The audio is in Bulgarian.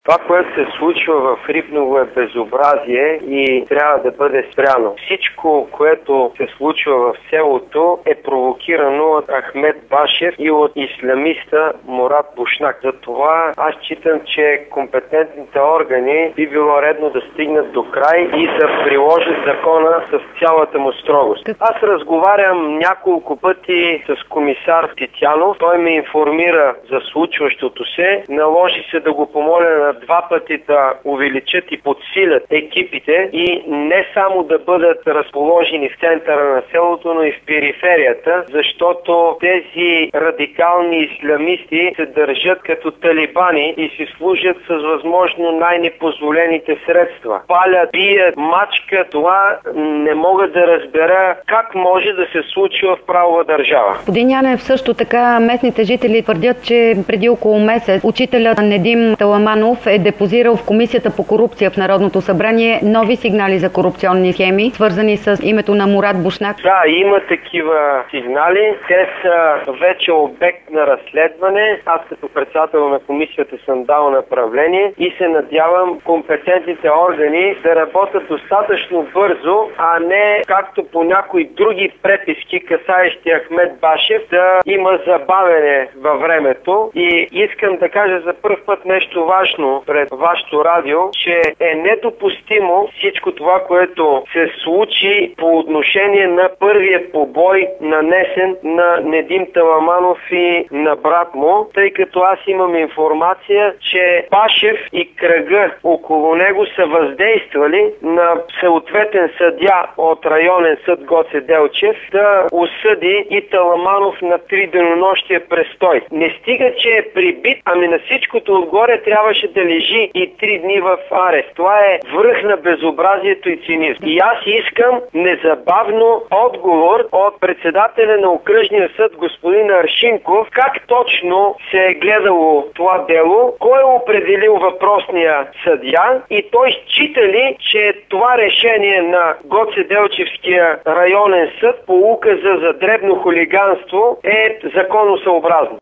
Това, което се случва в Рибново е безобразие и трябва да бъде спряно. Всичко, което се случва в селото е провокирано от Ахмед Башев и от ислямиста Мурат Бушнак. Затова аз считам, че компетентните органи би било редно да стигнат до край и да приложат закона с цялата му строгост. Аз разговарям няколко пъти с комисар Титянов. Той ме информира за случващото се. Наложи се да го помоля на 2 пъти да увеличат и подсилят екипите и не само да бъдат разположени в центъра на селото, но и в периферията, защото тези радикални ислямисти се държат като талибани и си служат с възможно най-непозволените средства. Палят, бият, мачкат. Това не мога да разбера как може да се случи в правова държава. Господин Янев, също така местните жители твърдят, че преди около месец учителят Недим Таламанов е депозирал в Комисията по корупция в Народното събрание нови сигнали за корупционни схеми, свързани с името на Мурат Бушнак. Да, има такива сигнали. Те са вече обект на разследване. Аз като председател на комисията съм дал направление и се надявам компетентните органи да работят достатъчно бързо, а не както по някои други преписки, касаещи Ахмед Башев, да има забавене във времето. И искам да кажа за пръв път нещо важно пред вашето радио, че е недопустимо всичко това, което се случи по отношение на първия побой, нанесен на Недим Таламанов и на брат му, тъй като аз имам информация, че Башев и кръга около него са въздействали на съответен съдия от районен съд Гоце Делчев да осъди и Таламанов на 3 денонощия престой. Не стига, че е прибит, ами на всичкото отгоре трябваше да лежи и 3 дни в арест. Това е връх на безобразието и цинизм. И аз искам незабавно отговор от председателя на окръжния съд господин Аршинков, как точно се е гледало това дело, кой е определил въпросния съдия и той счита ли, че това решение на Гоцеделчевския районен съд по указа за дребно хулиганство е законосъобразно.